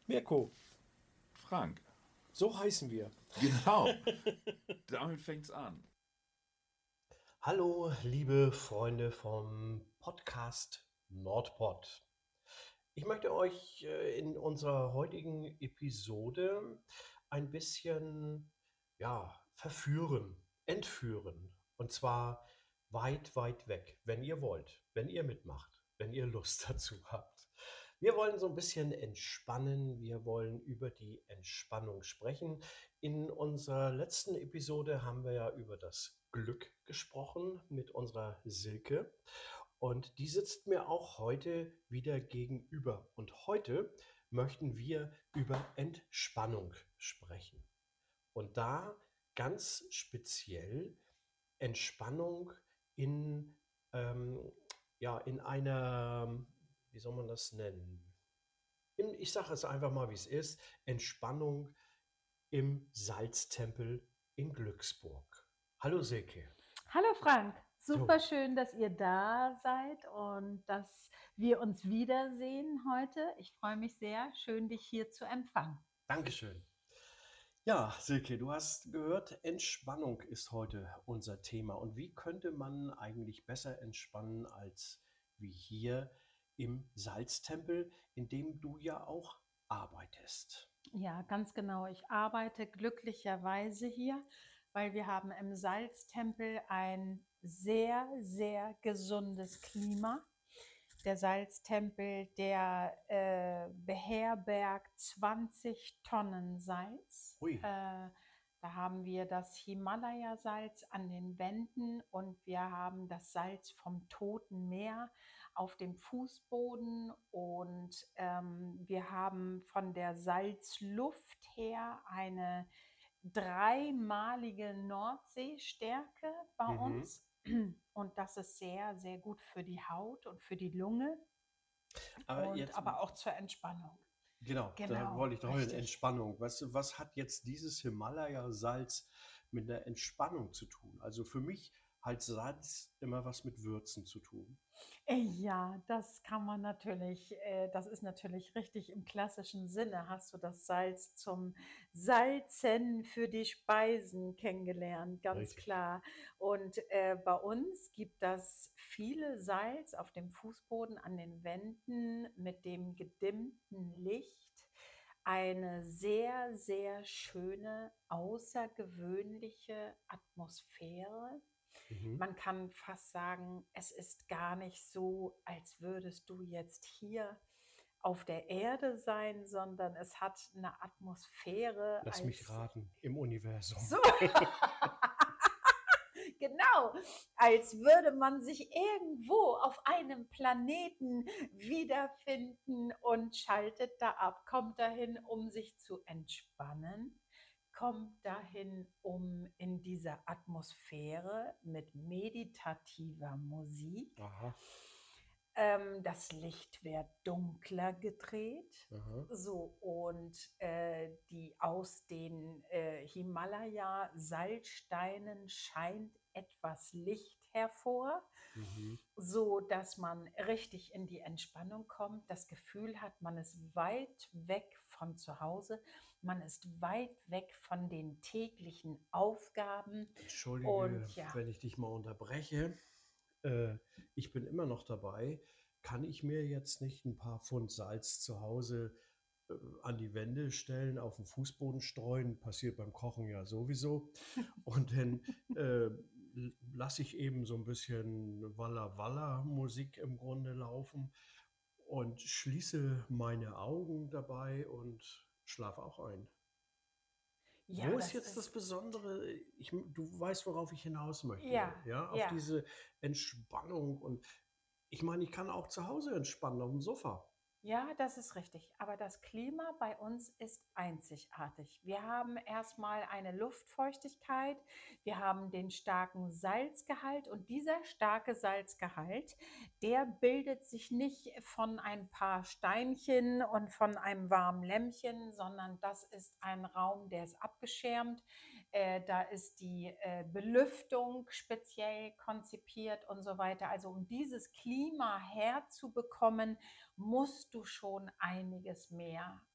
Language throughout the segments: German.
Mirko, Frank, so heißen wir. genau, damit fängt's an. Hallo, liebe Freunde vom Podcast Nordpod. Ich möchte euch in unserer heutigen Episode ein bisschen verführen, entführen. Und zwar weit, weit weg, wenn ihr wollt, wenn ihr mitmacht, wenn ihr Lust dazu habt. Wir wollen so ein bisschen entspannen, wir wollen über die Entspannung sprechen. In unserer letzten Episode haben wir ja über das Glück gesprochen mit unserer Silke. Und die sitzt mir auch heute wieder gegenüber. Und heute möchten wir über Entspannung sprechen. Und da ganz speziell Entspannung in, ähm, in einer, wie soll man das nennen? Ich sage es einfach mal, wie es ist. Entspannung im Salztempel in Glücksburg. Hallo Silke. Hallo Frank, So, super schön, dass ihr da seid und dass wir uns wiedersehen heute. Ich freue mich sehr, schön dich hier zu empfangen. Dankeschön. Ja, Silke, du hast gehört, Entspannung ist heute unser Thema. Und wie könnte man eigentlich besser entspannen als wie hier im Salztempel, in dem du ja auch arbeitest? Ja, ganz genau. Ich arbeite glücklicherweise hier, weil wir haben im Salztempel ein sehr, sehr gesundes Klima. Der Salztempel, der beherbergt 20 Tonnen Salz. Hui. Da haben wir das Himalaya-Salz an den Wänden und wir haben das Salz vom Toten Meer auf dem Fußboden und wir haben von der Salzluft her eine dreimalige Nordseestärke bei uns. Und das ist sehr, sehr gut für die Haut und für die Lunge aber auch zur Entspannung. Genau, da Genau, wollte ich doch in richtig. Entspannung. Was hat jetzt dieses Himalaya-Salz mit der Entspannung zu tun? Also für mich hat Salz immer was mit Würzen zu tun. Ja, das kann man natürlich, das ist natürlich richtig im klassischen Sinne. Hast du das Salz zum Salzen für die Speisen kennengelernt, ganz Richtig. klar. Und bei uns gibt das viele Salz auf dem Fußboden, an den Wänden mit dem gedimmten Licht. Eine sehr, sehr schöne, außergewöhnliche Atmosphäre. Man kann fast sagen, es ist gar nicht so, als würdest du jetzt hier auf der Erde sein, sondern es hat eine Atmosphäre. Lass mich raten, im Universum. So. Genau, als würde man sich irgendwo auf einem Planeten wiederfinden und schaltet da ab, kommt dahin, um sich zu entspannen, kommt dahin, um in dieser Atmosphäre mit meditativer Musik. Aha. Das Licht wird dunkler gedreht. Aha. So, und die aus den Himalaya-Salzsteinen scheint etwas Licht hervor, so dass man richtig in die Entspannung kommt, das Gefühl hat, man ist weit weg von zu Hause, man ist weit weg von den täglichen Aufgaben. Entschuldige, Und ja. wenn ich dich mal unterbreche. Ich bin immer noch dabei. Kann ich mir jetzt nicht ein paar Pfund Salz zu Hause an die Wände stellen, auf den Fußboden streuen? Passiert beim Kochen ja sowieso. Und dann lasse ich eben so ein bisschen Walla Walla Musik im Grunde laufen und schließe meine Augen dabei und schlafe auch ein. Ja, Wo ist jetzt das Besondere? Du weißt, worauf ich hinaus möchte. Ja, Auf ja. diese Entspannung. Und ich meine, ich kann auch zu Hause entspannen auf dem Sofa. Ja, das ist richtig. Aber das Klima bei uns ist einzigartig. Wir haben erstmal eine Luftfeuchtigkeit, wir haben den starken Salzgehalt und dieser starke Salzgehalt, der bildet sich nicht von ein paar Steinchen und von einem warmen Lämmchen, sondern das ist ein Raum, der ist abgeschirmt. Da ist die Belüftung speziell konzipiert und so weiter. Also um dieses Klima herzubekommen, musst du schon einiges mehr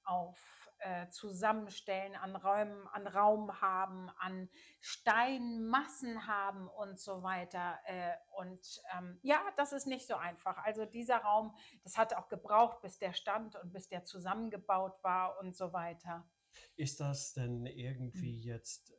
zusammenstellen, an Räumen, an Raum haben, an Steinmassen haben und so weiter. Ja, das ist nicht so einfach. Also dieser Raum, das hat auch gebraucht, bis der stand und bis der zusammengebaut war und so weiter. Ist das denn irgendwie jetzt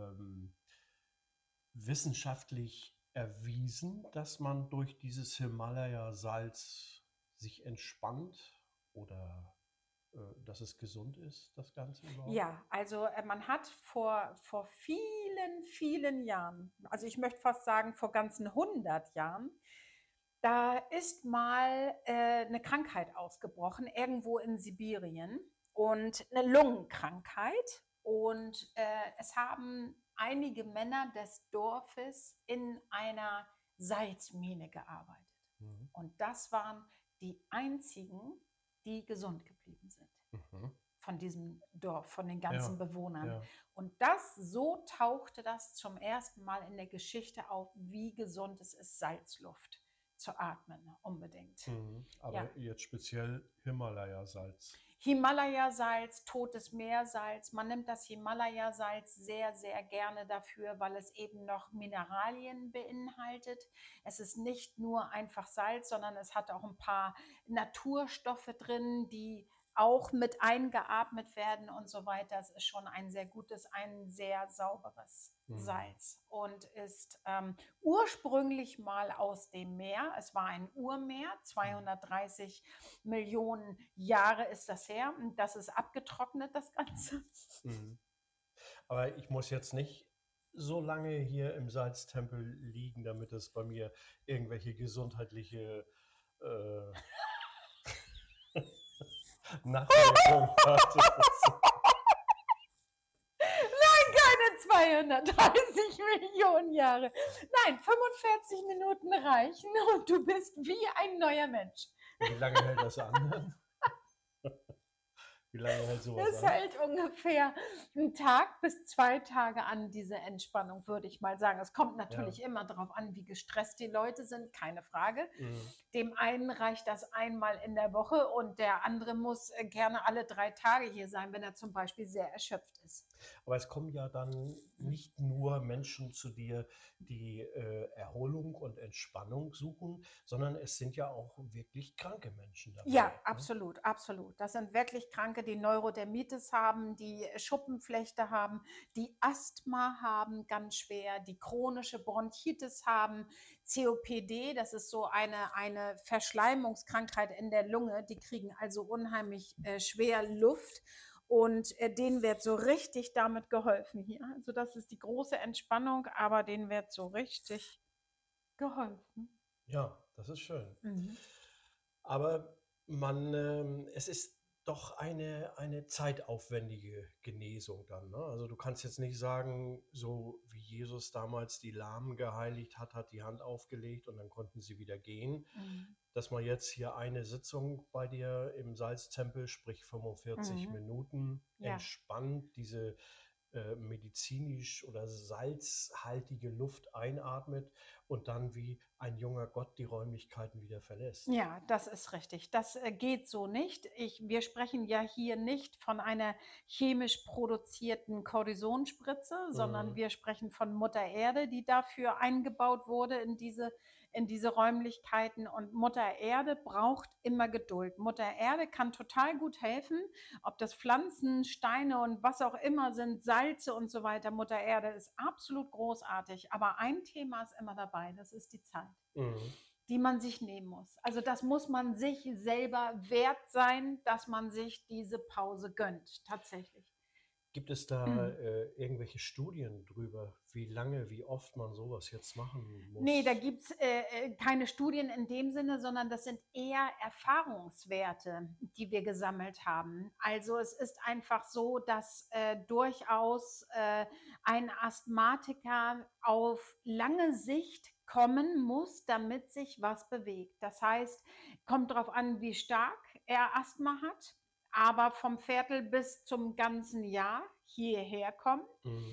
wissenschaftlich erwiesen, dass man durch dieses Himalaya-Salz sich entspannt oder dass es gesund ist, das Ganze überhaupt? Ja, also man hat vor vielen, vielen Jahren, also ich möchte fast sagen vor ganzen 100 Jahren, da ist mal eine Krankheit ausgebrochen, irgendwo in Sibirien und eine Lungenkrankheit. Und es haben einige Männer des Dorfes in einer Salzmine gearbeitet. Mhm. Und das waren die einzigen, die gesund geblieben sind Mhm. von diesem Dorf, von den ganzen Ja, Bewohnern. ja. Und so tauchte das zum ersten Mal in der Geschichte auf, wie gesund es ist, Salzluft zu atmen, unbedingt. Mhm. Aber Ja. jetzt speziell Himalaya-Salz. Himalaya-Salz, totes Meersalz. Man nimmt das Himalaya-Salz sehr, sehr gerne dafür, weil es eben noch Mineralien beinhaltet. Es ist nicht nur einfach Salz, sondern es hat auch ein paar Naturstoffe drin, die auch mit eingeatmet werden und so weiter. Es ist schon ein sehr gutes, ein sehr sauberes Salz und ist ursprünglich mal aus dem Meer. Es war ein Urmeer, 230 Millionen Jahre ist das her. Und das ist abgetrocknet, das Ganze. Mhm. Aber ich muss jetzt nicht so lange hier im Salztempel liegen, damit es bei mir irgendwelche gesundheitliche Nachwirkungen hat. Keine 230 Millionen Jahre. Nein, 45 Minuten reichen und du bist wie ein neuer Mensch. Wie lange hält das an? Wie lange hält sowas Es an? hält ungefähr einen Tag bis 2 Tage an, diese Entspannung, würde ich mal sagen. Es kommt natürlich immer darauf an, wie gestresst die Leute sind, keine Frage. Dem einen reicht das einmal in der Woche und der andere muss gerne alle 3 Tage hier sein, wenn er zum Beispiel sehr erschöpft ist. Aber es kommen ja dann nicht nur Menschen zu dir, die Erholung und Entspannung suchen, sondern es sind ja auch wirklich kranke Menschen dabei. Ja, Ne? absolut, absolut. Das sind wirklich Kranke, die Neurodermitis haben, die Schuppenflechte haben, die Asthma haben, ganz schwer, die chronische Bronchitis haben, COPD, das ist so eine Verschleimungskrankheit in der Lunge, die kriegen also unheimlich schwer Luft. Und denen wird so richtig damit geholfen hier. Also das ist die große Entspannung, aber denen wird so richtig geholfen. Ja, das ist schön. Mhm. Aber es ist doch eine zeitaufwendige Genesung dann. Ne? Also du kannst jetzt nicht sagen, so wie Jesus damals die Lahmen geheiligt hat, hat die Hand aufgelegt und dann konnten sie wieder gehen, dass man jetzt hier eine Sitzung bei dir im Salztempel, sprich 45 Minuten, Ja. entspannt diese medizinisch oder salzhaltige Luft einatmet und dann wie ein junger Gott die Räumlichkeiten wieder verlässt. Ja, das ist richtig. Das geht so nicht. Wir sprechen ja hier nicht von einer chemisch produzierten Kortisonspritze, sondern wir sprechen von Mutter Erde, die dafür eingebaut wurde in diese Räumlichkeiten. Und Mutter Erde braucht immer Geduld. Mutter Erde kann total gut helfen, ob das Pflanzen, Steine und was auch immer sind, Salze und so weiter. Mutter Erde ist absolut großartig. Aber ein Thema ist immer dabei, das ist die Zeit, die man sich nehmen muss. Also das muss man sich selber wert sein, dass man sich diese Pause gönnt, tatsächlich. Gibt es da irgendwelche Studien drüber, wie lange, wie oft man sowas jetzt machen muss? Nee, da gibt es keine Studien in dem Sinne, sondern das sind eher Erfahrungswerte, die wir gesammelt haben. Also es ist einfach so, dass durchaus ein Asthmatiker auf lange Sicht kommen muss, damit sich was bewegt. Das heißt, kommt darauf an, wie stark er Asthma hat, aber vom Viertel bis zum ganzen Jahr hierher kommen,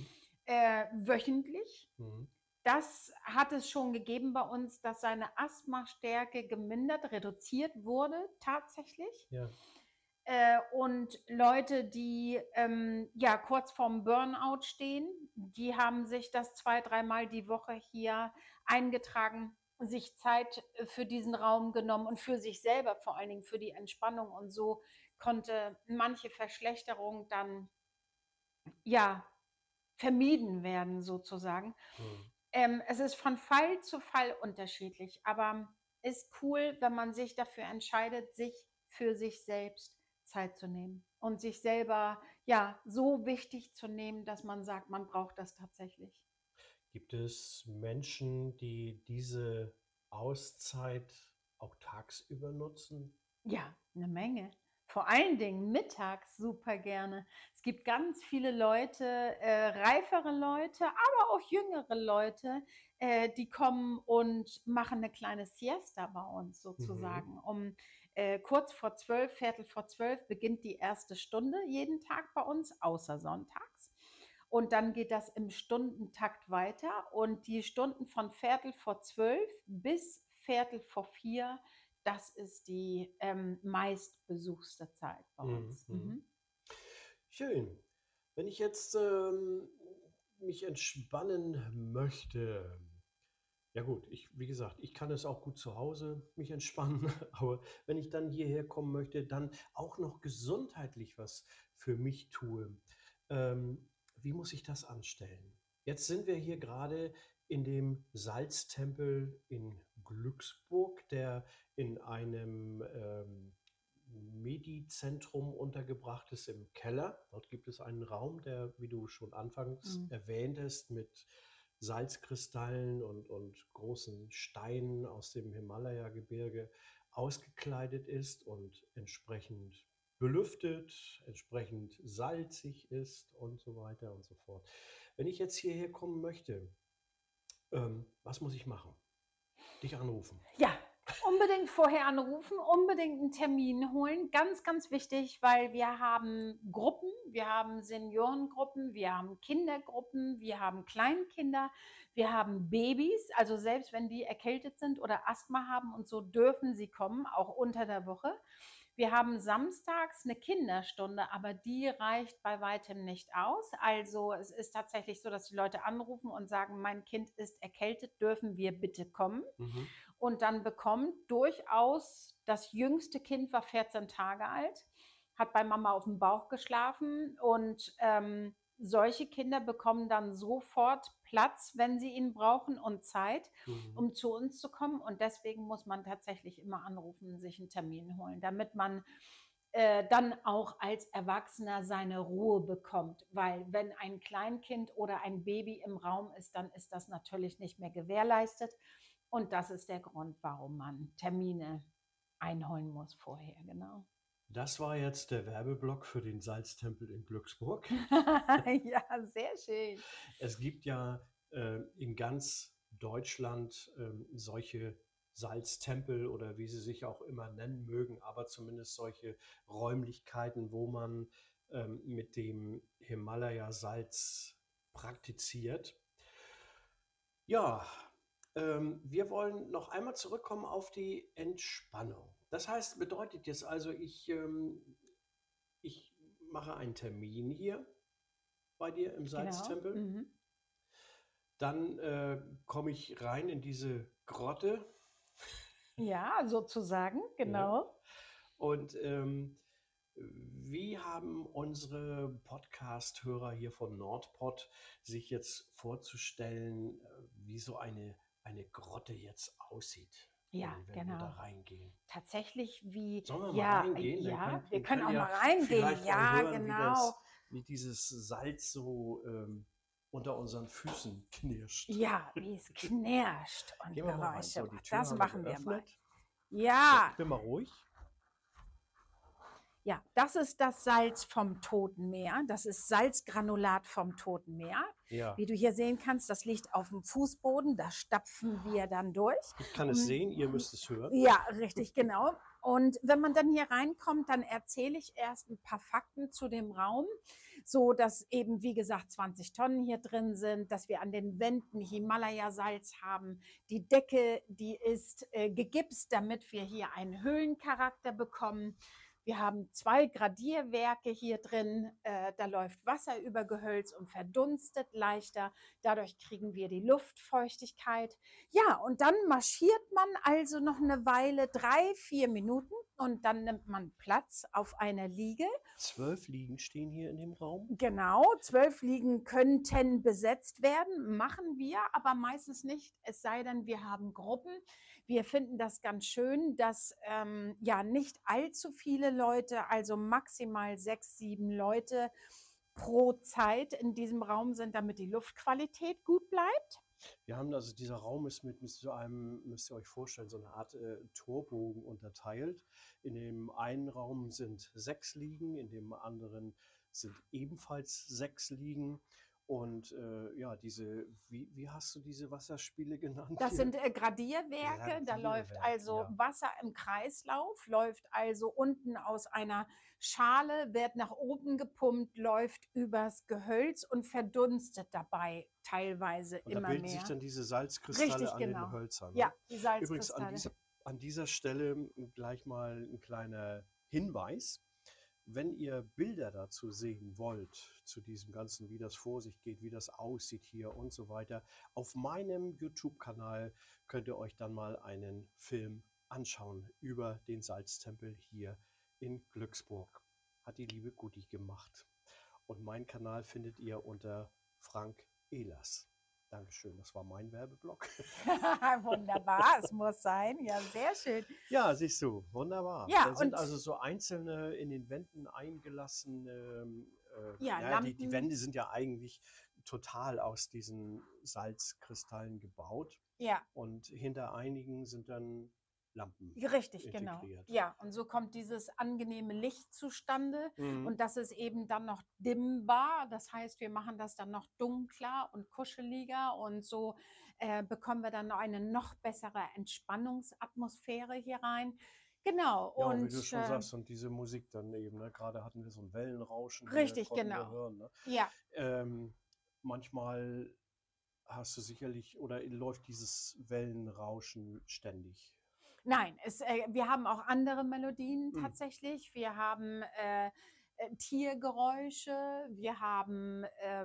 wöchentlich. Das hat es schon gegeben bei uns, dass seine Asthmastärke gemindert, reduziert wurde tatsächlich. Ja. Und Leute, die ja kurz vorm Burnout stehen, die haben sich das 2, dreimal die Woche hier eingetragen, sich Zeit für diesen Raum genommen und für sich selber, vor allen Dingen für die Entspannung. Und so konnte manche Verschlechterung dann ja vermieden werden, sozusagen. Es ist von Fall zu Fall unterschiedlich, aber ist cool, wenn man sich dafür entscheidet, sich für sich selbst Zeit zu nehmen und sich selber ja so wichtig zu nehmen, dass man sagt, man braucht das tatsächlich. Gibt es Menschen, die diese Auszeit auch tagsüber nutzen? Ja, eine Menge. Vor allen Dingen mittags super gerne. Es gibt ganz viele Leute, reifere Leute, aber auch jüngere Leute, die kommen und machen eine kleine Siesta bei uns Mhm. sozusagen. Kurz vor 12, Viertel vor 12 beginnt die erste Stunde jeden Tag bei uns, außer sonntags. Und dann geht das im Stundentakt weiter. Und die Stunden von Viertel vor 12 bis Viertel vor 4, das ist die meistbesuchste Zeit bei uns. Mhm. Schön. Wenn ich jetzt mich entspannen möchte, ja gut, wie gesagt, ich kann es auch gut zu Hause mich entspannen, aber wenn ich dann hierher kommen möchte, dann auch noch gesundheitlich was für mich tue, wie muss ich das anstellen? Jetzt sind wir hier gerade in dem Salztempel in Glücksburg, der in einem Medizentrum untergebracht ist im Keller. Dort gibt es einen Raum, der, wie du schon anfangs erwähntest, mit Salzkristallen und großen Steinen aus dem Himalaya-Gebirge ausgekleidet ist und entsprechend belüftet, entsprechend salzig ist und so weiter und so fort. Wenn ich jetzt hierher kommen möchte, was muss ich machen? Dich anrufen. Ja, unbedingt vorher anrufen, unbedingt einen Termin holen. Ganz, ganz wichtig, weil wir haben Gruppen, wir haben Seniorengruppen, wir haben Kindergruppen, wir haben Kleinkinder, wir haben Babys. Also selbst wenn die erkältet sind oder Asthma haben und so, dürfen sie kommen, auch unter der Woche. Wir haben samstags eine Kinderstunde, aber die reicht bei weitem nicht aus. Also es ist tatsächlich so, dass die Leute anrufen und sagen, mein Kind ist erkältet, dürfen wir bitte kommen? Und dann bekommt durchaus, das jüngste Kind war 14 Tage alt, hat bei Mama auf dem Bauch geschlafen und solche Kinder bekommen dann sofort Platz, wenn sie ihn brauchen und Zeit, um zu uns zu kommen. Und deswegen muss man tatsächlich immer anrufen, sich einen Termin holen, damit man dann auch als Erwachsener seine Ruhe bekommt. Weil wenn ein Kleinkind oder ein Baby im Raum ist, dann ist das natürlich nicht mehr gewährleistet. Und das ist der Grund, warum man Termine einholen muss vorher, genau. Das war jetzt der Werbeblock für den Salztempel in Glücksburg. Ja, sehr schön. Es gibt ja in ganz Deutschland solche Salztempel oder wie sie sich auch immer nennen mögen, aber zumindest solche Räumlichkeiten, wo man mit dem Himalaya-Salz praktiziert. Ja, wir wollen noch einmal zurückkommen auf die Entspannung. Das heißt, bedeutet jetzt also, ich mache einen Termin hier bei dir im Salztempel. Genau. Dann komme ich rein in diese Grotte. Ja, sozusagen, genau. Ja. Und wie haben unsere Podcast-Hörer hier von Nordpod sich jetzt vorzustellen, wie so eine Grotte jetzt aussieht? Ja, wenn wir da genau. reingehen. Tatsächlich wie, Sollen wir mal ja, reingehen? Dann ja, können- wir können auch ja mal reingehen. vielleicht Ja, hören, genau. wie dieses Salz so unter unseren Füßen knirscht. Ja, wie es knirscht und Gehen wir mal rein. Geräusche So, die macht. Tür Das haben wir machen wir mal. geöffnet. So, Ja, ich bin mal ruhig. ja, das ist das Salz vom Toten Meer. Das ist Salzgranulat vom Toten Meer. Ja, Wie du hier sehen kannst, das liegt auf dem Fußboden. Da stapfen wir dann durch. ich kann es sehen, ihr müsst es hören. Ja, richtig, genau. Und wenn man dann hier reinkommt, dann erzähle ich erst ein paar Fakten zu dem Raum, so dass eben, wie gesagt, 20 Tonnen hier drin sind, dass wir an den Wänden Himalaya-Salz haben. Die Decke, die ist gegipst, damit wir hier einen Höhlencharakter bekommen. Wir haben 2 Gradierwerke hier drin. Da läuft Wasser über Gehölz und verdunstet leichter. Dadurch kriegen wir die Luftfeuchtigkeit. Ja, und dann marschiert man also noch eine Weile, 3, 4 Minuten, und dann nimmt man Platz auf einer Liege. 12 Liegen stehen hier in dem Raum. Genau, 12 Liegen könnten besetzt werden, machen wir aber meistens nicht, es sei denn, wir haben Gruppen. Wir finden das ganz schön, dass ja nicht allzu viele Leute, also maximal 6, 7 Leute pro Zeit in diesem Raum sind, damit die Luftqualität gut bleibt. Wir haben also, dieser Raum ist mit so einem, müsst ihr euch vorstellen, so eine Art Torbogen unterteilt. In dem einen Raum sind 6 Liegen, in dem anderen sind ebenfalls 6 Liegen. Und ja, wie hast du diese Wasserspiele genannt? Das hier? sind Gradierwerke, da läuft Gradierwerk, also ja. Wasser im Kreislauf, läuft also unten aus einer Schale, wird nach oben gepumpt, läuft übers Gehölz und verdunstet dabei teilweise Und da immer bilden sich mehr. dann diese Salzkristalle Richtig, an den genau. Hölzern. Ja, Ne? die Übrigens Salzkristalle. an dieser Stelle gleich mal ein kleiner Hinweis. Wenn ihr Bilder dazu sehen wollt, zu diesem Ganzen, wie das vor sich geht, wie das aussieht hier und so weiter, auf meinem YouTube-Kanal könnt ihr euch dann mal einen Film anschauen über den Salztempel hier in Glücksburg. Hat die liebe Gutti gemacht. Und meinen Kanal findet ihr unter Frank Ehlers. Dankeschön, das war mein Werbeblock. Wunderbar, es muss sein. Ja, sehr schön. Ja, siehst du, wunderbar. Ja, Da sind und also so einzelne in den Wänden eingelassene, ja, naja, die Lampen. Wände sind ja eigentlich total aus diesen Salzkristallen gebaut Ja, und hinter einigen sind dann Lampen richtig, genau. integriert. Ja, und so kommt dieses angenehme Licht zustande. Mhm. Und das ist eben dann noch dimmbar. Das heißt, wir machen das dann noch dunkler und kuscheliger. Und so bekommen wir dann noch eine noch bessere Entspannungsatmosphäre hier rein. Genau. Ja, wie Und du schon sagst, und diese Musik dann eben, ne? Gerade hatten wir so ein Wellenrauschen hier, richtig, konnten wir genau. hören. Ne? Ja, Manchmal hast du sicherlich, oder läuft dieses Wellenrauschen ständig? nein, wir haben auch andere Melodien Hm. tatsächlich. Wir haben Tiergeräusche, wir haben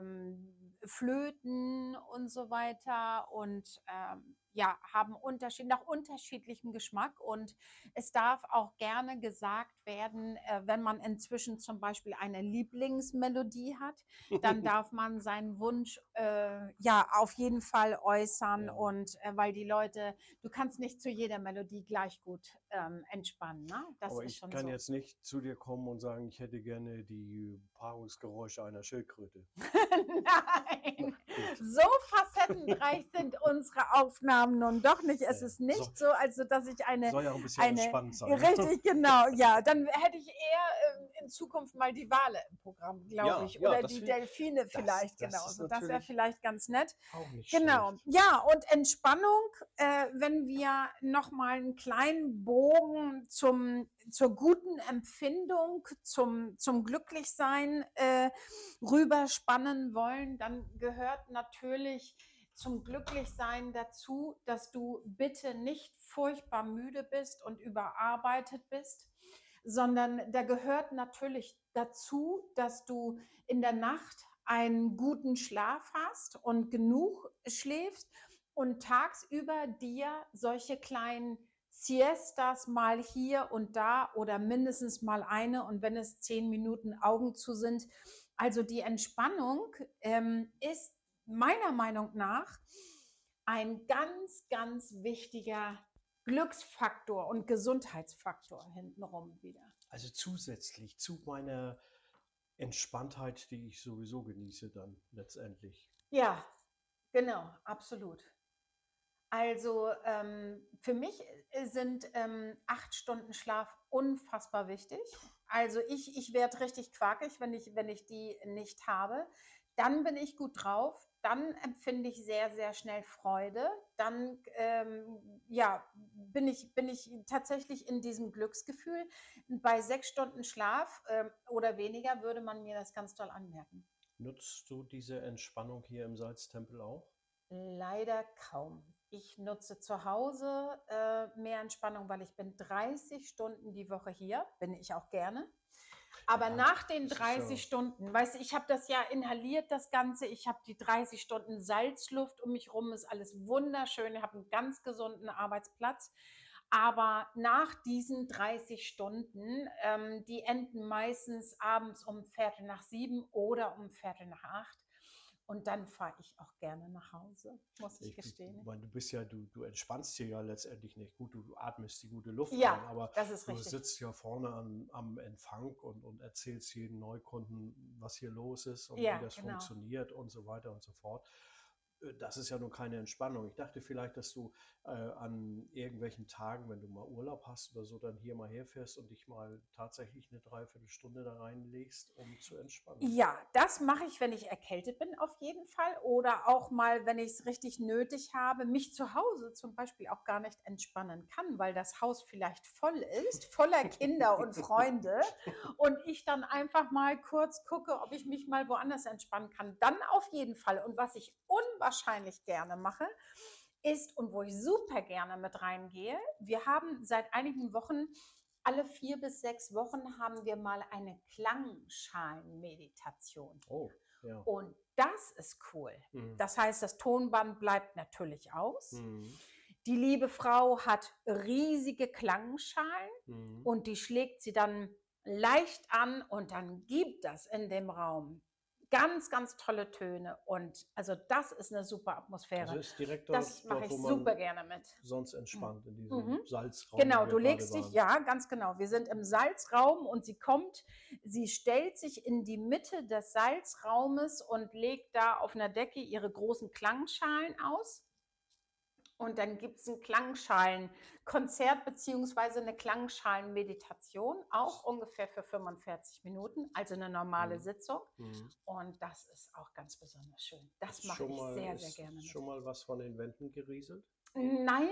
Flöten und so weiter und ja, haben nach unterschiedlichem Geschmack. Und es darf auch gerne gesagt werden, wenn man inzwischen zum Beispiel eine Lieblingsmelodie hat, dann darf man seinen Wunsch ja auf jeden Fall äußern. Ja. Und weil die Leute, du kannst nicht zu jeder Melodie gleich gut entspannen. Ne? Das Aber ist ich schon kann so. jetzt nicht zu dir kommen und sagen, ich hätte gerne die Paarungsgeräusche einer Schildkröte. Nein, Gut. so facettenreich sind unsere Aufnahmen nun doch nicht. Es Ja, ist nicht so, also dass ich soll ja auch ein bisschen eine entspannt sein. Ne? richtig, genau, ja. Dann hätte ich eher in Zukunft mal die Wale im Programm, glaube Ja, ich. ja, Oder das die find- Delfine vielleicht, das genau. ist So, das wäre natürlich vielleicht ganz nett. Auch nicht Genau, schlecht. ja, und Entspannung, wenn wir nochmal einen kleinen Bogen zur guten Empfindung, zum Glücklichsein rüberspannen wollen, dann gehört natürlich zum Glücklichsein dazu, dass du bitte nicht furchtbar müde bist und überarbeitet bist, sondern da gehört natürlich dazu, dass du in der Nacht einen guten Schlaf hast und genug schläfst und tagsüber dir solche kleinen Siestas mal hier und da oder mindestens mal eine, und wenn es 10 Minuten Augen zu sind. Also die Entspannung ist meiner Meinung nach ein ganz, ganz wichtiger Glücksfaktor und Gesundheitsfaktor hintenrum wieder. Also zusätzlich zu meiner Entspanntheit, die ich sowieso genieße dann letztendlich. Ja, genau, absolut. Also für mich sind 8 Stunden Schlaf unfassbar wichtig. Also ich werde richtig quakig, wenn ich die nicht habe. Dann bin ich gut drauf. Dann empfinde ich sehr, sehr schnell Freude. Dann ja, bin ich tatsächlich in diesem Glücksgefühl. Bei 6 Stunden Schlaf oder weniger würde man mir das ganz toll anmerken. Nutzt du diese Entspannung hier im Salztempel auch? Leider kaum. Ich nutze zu Hause mehr Entspannung, weil ich bin 30 Stunden die Woche hier, bin ich auch gerne. Aber Ja, nach den das ist ja 30 Stunden, weißt du, ich habe das ja inhaliert, das Ganze. Ich habe die 30 Stunden Salzluft um mich rum, ist alles wunderschön. Ich habe einen ganz gesunden Arbeitsplatz. Aber nach diesen 30 Stunden, die enden meistens abends um 6:45 oder um 6:45. Und dann fahre ich auch gerne nach Hause, muss ich Ich gestehen. meine, du entspannst hier ja letztendlich nicht. Gut, du atmest die gute Luft Ja, ein, aber das ist du richtig. sitzt ja vorne am Empfang und erzählst jedem Neukunden, was hier los ist und wie Ja, das genau. funktioniert und so weiter und so fort. Das ist ja nun keine Entspannung. Ich dachte vielleicht, dass du an irgendwelchen Tagen, wenn du mal Urlaub hast oder so, dann hier mal herfährst und dich mal tatsächlich eine Dreiviertelstunde da reinlegst, um zu entspannen. Ja, das mache ich, wenn ich erkältet bin, auf jeden Fall. Oder auch mal, wenn ich es richtig nötig habe, mich zu Hause zum Beispiel auch gar nicht entspannen kann, weil das Haus vielleicht voll ist, voller Kinder und Freunde. Und ich dann einfach mal kurz gucke, ob ich mich mal woanders entspannen kann. Dann auf jeden Fall. Und was ich unwahrscheinlich gerne mache, ist, und wo ich super gerne mit reingehe, wir haben seit einigen Wochen, alle 4 bis 6 Wochen haben wir mal eine Klangschalenmeditation. Oh, ja. Und das ist cool. Mhm. Das heißt, das Tonband bleibt natürlich aus. Mhm. Die liebe Frau hat riesige Klangschalen Mhm. und die schlägt sie dann leicht an und dann gibt das in dem Raum ganz, ganz tolle Töne. Und also das ist eine super Atmosphäre. Also ist direkt Das mache dort, ich wo man super gerne mit. sonst entspannt, in diesem Mhm. Salzraum, Genau, wo wir du gerade legst dich, waren. ja, ganz genau. Wir sind im Salzraum und sie stellt sich in die Mitte des Salzraumes und legt da auf einer Decke ihre großen Klangschalen aus. Und dann gibt es ein Klangschalen-Konzert beziehungsweise eine Klangschalenmeditation, auch ungefähr für 45 Minuten, also eine normale Mhm. Sitzung. Mhm. Und das ist auch ganz besonders schön. Das Ist mache schon ich mal, sehr, sehr ist gerne mit. schon mal was von den Wänden gerieselt? Nein,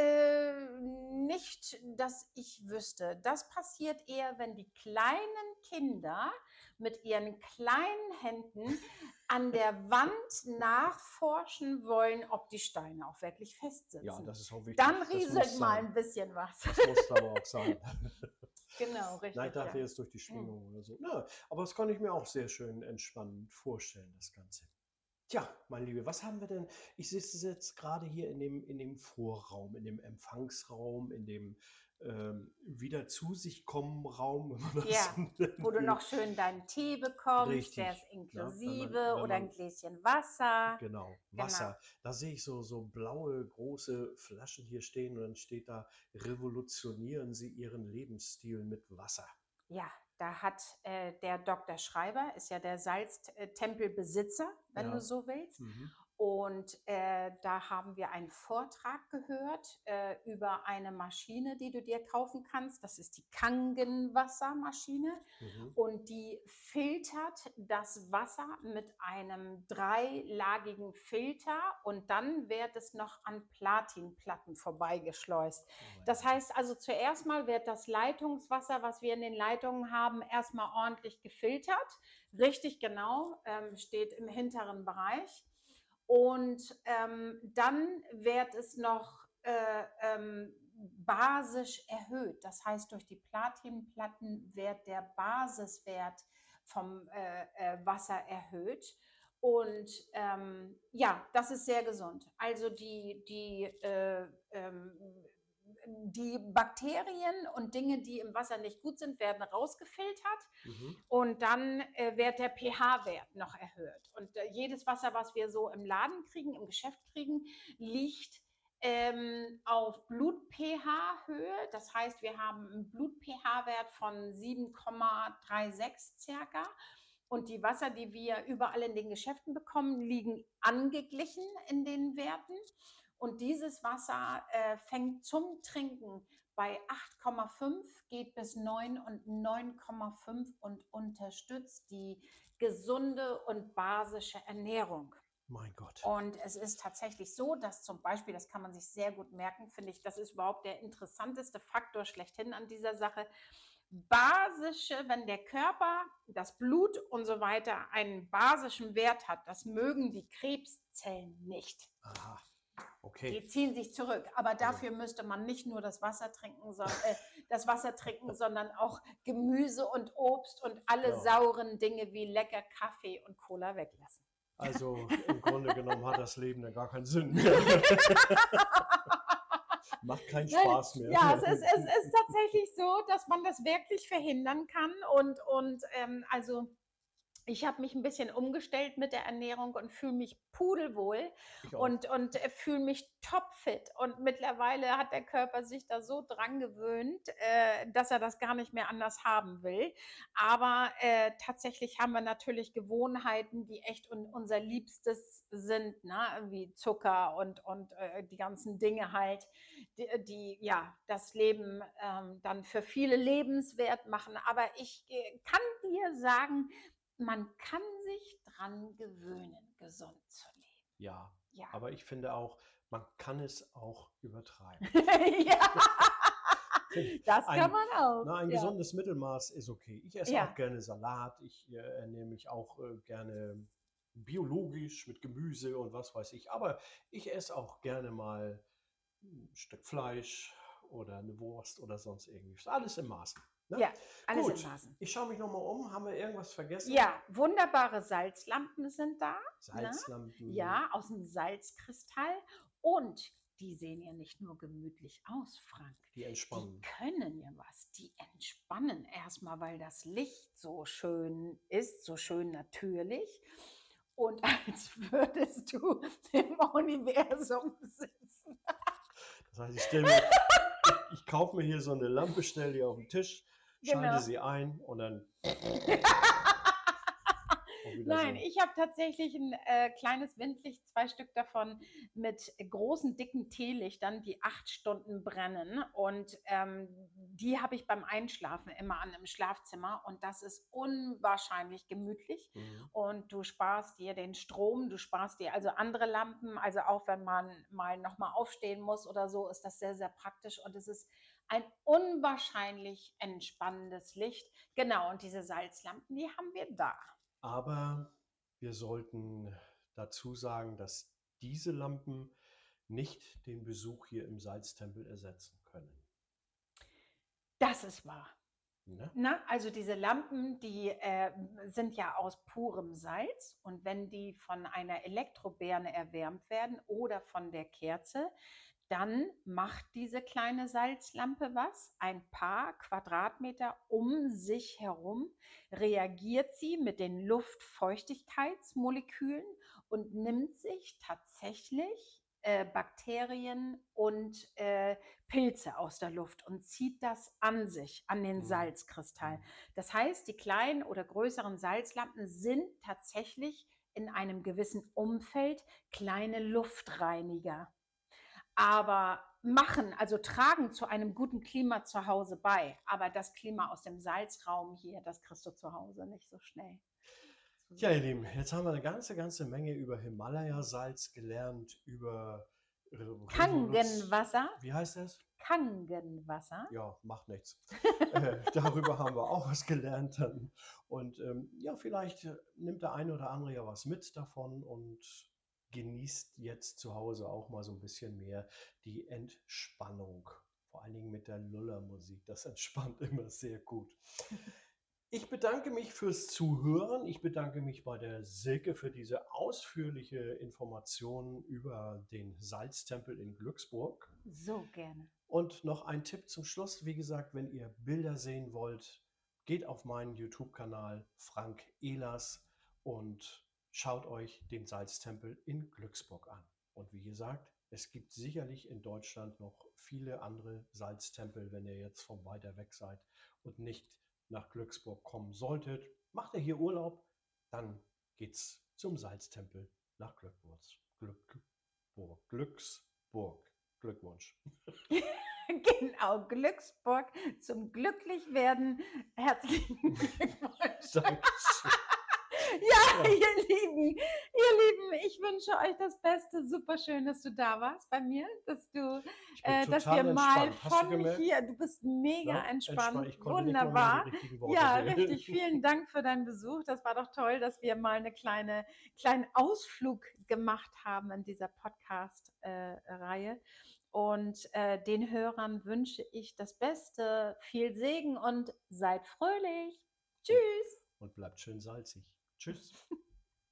nicht, dass ich wüsste. Das passiert eher, wenn die kleinen Kinder mit ihren kleinen Händen an der Wand nachforschen wollen, ob die Steine auch wirklich festsitzen. Ja, das ist auch wichtig. Dann Das rieselt muss mal sein. ein bisschen was. Das muss aber auch sein. Genau, richtig. Nein, ich dachte Ja. jetzt durch die Schwingung oder so. Na, aber das kann ich mir auch sehr schön entspannend vorstellen, das Ganze. Tja, meine Liebe, was haben wir denn? Ich sitze jetzt gerade hier in dem Vorraum, in dem Empfangsraum, in dem wieder zu sich kommen Raum, wenn man das Ja, so nennen wo du will. noch schön deinen Tee bekommst, Richtig, der ist ne? Wenn inklusive, wenn oder ein man, Gläschen Wasser. genau, Genau. Wasser. Da sehe ich so blaue, große Flaschen hier stehen und dann steht da, revolutionieren Sie Ihren Lebensstil mit Wasser. Ja, da hat der Dr. Schreiber, ist ja der Salztempelbesitzer, wenn Ja. du so willst. Mhm. Und da haben wir einen Vortrag gehört über eine Maschine, die du dir kaufen kannst. Das ist die Kangen-Wassermaschine. Mhm. Und die filtert das Wasser mit einem 3-lagigen Filter und dann wird es noch an Platinplatten vorbeigeschleust. Das heißt also, zuerst mal wird das Leitungswasser, was wir in den Leitungen haben, erstmal ordentlich gefiltert. Richtig genau, steht im hinteren Bereich. Und dann wird es noch basisch erhöht. Das heißt, durch die Platinplatten wird der Basiswert vom Wasser erhöht. Und ja, das ist sehr gesund. Also die Bakterien und Dinge, die im Wasser nicht gut sind, werden rausgefiltert. Mhm. Und dann wird der pH-Wert noch erhöht. Und jedes Wasser, was wir so im Laden kriegen, im Geschäft kriegen, liegt auf Blut-pH-Höhe. Das heißt, wir haben einen Blut-pH-Wert von 7,36 circa. Und die Wasser, die wir überall in den Geschäften bekommen, liegen angeglichen in den Werten. Und dieses Wasser fängt zum Trinken bei 8,5, geht bis 9 und 9,5 und unterstützt die gesunde und basische Ernährung. Mein Gott. Und es ist tatsächlich so, dass zum Beispiel, das kann man sich sehr gut merken, finde ich, das ist überhaupt der interessanteste Faktor schlechthin an dieser Sache. Wenn der Körper, das Blut und so weiter einen basischen Wert hat, das mögen die Krebszellen nicht. Aha. okay. Die ziehen sich zurück. Aber dafür müsste man nicht nur das Wasser trinken, sondern auch Gemüse und Obst und alle Ja. sauren Dinge wie lecker Kaffee und Cola weglassen. Also im Grunde genommen hat das Leben dann gar keinen Sinn mehr. Macht keinen Spaß mehr. Ja, es ist tatsächlich so, dass man das wirklich verhindern kann. Also ich habe mich ein bisschen umgestellt mit der Ernährung und fühle mich pudelwohl Ich auch. und fühle mich topfit. Und mittlerweile hat der Körper sich da so dran gewöhnt, dass er das gar nicht mehr anders haben will. Aber tatsächlich haben wir natürlich Gewohnheiten, die echt unser Liebstes sind, ne? Wie Zucker und die ganzen Dinge halt, die ja das Leben dann für viele lebenswert machen. Aber ich kann dir sagen, man kann sich dran gewöhnen, gesund zu leben. Ja, Ja. aber ich finde auch, man kann es auch übertreiben. Ja, das kann man auch. Ein Ja. gesundes Mittelmaß ist okay. Ich esse Ja. auch gerne Salat. Ich ernähre mich auch gerne biologisch mit Gemüse und was weiß ich. Aber ich esse auch gerne mal ein Stück Fleisch oder eine Wurst oder sonst irgendwie. Ist alles im Maßen. Ne? Ja, alles Gut, in Maßen. ich schaue mich nochmal um. Haben wir irgendwas vergessen? Ja, wunderbare Salzlampen sind da. Salzlampen. Ja, aus dem Salzkristall. Und die sehen ja nicht nur gemütlich aus, Frank. Die Die entspannen. können ja was. Die entspannen erstmal, weil das Licht so schön ist, so schön natürlich. Und als würdest du im Universum sitzen. Das heißt, ich kaufe mir hier so eine Lampe, stelle die auf den Tisch, schalte Genau. sie ein und dann. Nein, ich habe tatsächlich ein kleines Windlicht, 2 Stück davon mit großen, dicken Teelichtern, die 8 Stunden brennen. Und die habe ich beim Einschlafen immer an im Schlafzimmer. Und das ist unwahrscheinlich gemütlich. Und du sparst dir den Strom, du sparst dir also andere Lampen. Also auch wenn man mal nochmal aufstehen muss oder so, ist das sehr, sehr praktisch. Und es ist ein unwahrscheinlich entspannendes Licht. Genau, und diese Salzlampen, die haben wir da. Aber wir sollten dazu sagen, dass diese Lampen nicht den Besuch hier im Salztempel ersetzen können. Das ist wahr. Ne? Na, also diese Lampen, die sind ja aus purem Salz und wenn die von einer Elektrobirne erwärmt werden oder von der Kerze, dann macht diese kleine Salzlampe was. Ein paar Quadratmeter um sich herum reagiert sie mit den Luftfeuchtigkeitsmolekülen und nimmt sich tatsächlich Bakterien und Pilze aus der Luft und zieht das an sich, an den Salzkristall. Das heißt, die kleinen oder größeren Salzlampen sind tatsächlich in einem gewissen Umfeld kleine Luftreiniger. Aber tragen zu einem guten Klima zu Hause bei. Aber das Klima aus dem Salzraum hier, das kriegst du zu Hause nicht so schnell. Ja, ihr Lieben, jetzt haben wir eine ganze Menge über Himalaya-Salz gelernt, über Kangenwasser. Wie heißt das? Kangenwasser. Ja, macht nichts. Darüber haben wir auch was gelernt dann. Und ja, vielleicht nimmt der eine oder andere ja was mit davon und genießt jetzt zu Hause auch mal so ein bisschen mehr die Entspannung. Vor allen Dingen mit der Lullermusik. Das entspannt immer sehr gut. Ich bedanke mich fürs Zuhören. Ich bedanke mich bei der Silke für diese ausführliche Information über den Salztempel in Glücksburg. So gerne. Und noch ein Tipp zum Schluss. Wie gesagt, wenn ihr Bilder sehen wollt, geht auf meinen YouTube-Kanal Frank Ehlers und schaut euch den Salztempel in Glücksburg an. Und wie gesagt, es gibt sicherlich in Deutschland noch viele andere Salztempel, wenn ihr jetzt von weiter weg seid und nicht nach Glücksburg kommen solltet. Macht ihr hier Urlaub, dann geht's zum Salztempel nach Glücksburg. Glückwunsch. Genau, Glücksburg zum Glücklichwerden. Herzlichen Glückwunsch. Dankeschön. Ja, ihr Lieben, ich wünsche wünsche euch das Beste. Super schön, dass du da warst bei mir, Ich bin dass wir total mal entspannt. Hast du von gemerkt? hier, du bist mega Ne? Entspannt. entspannt, Ich konnte nicht noch mal die wunderbar. richtigen Worte Ja, wählen. richtig. Vielen Dank für deinen Besuch. Das war doch toll, dass wir mal eine kleinen Ausflug gemacht haben in dieser Podcast-Reihe. Und den Hörern wünsche ich das Beste, viel Segen und seid fröhlich. Tschüss. Und bleibt schön salzig. Tschüss.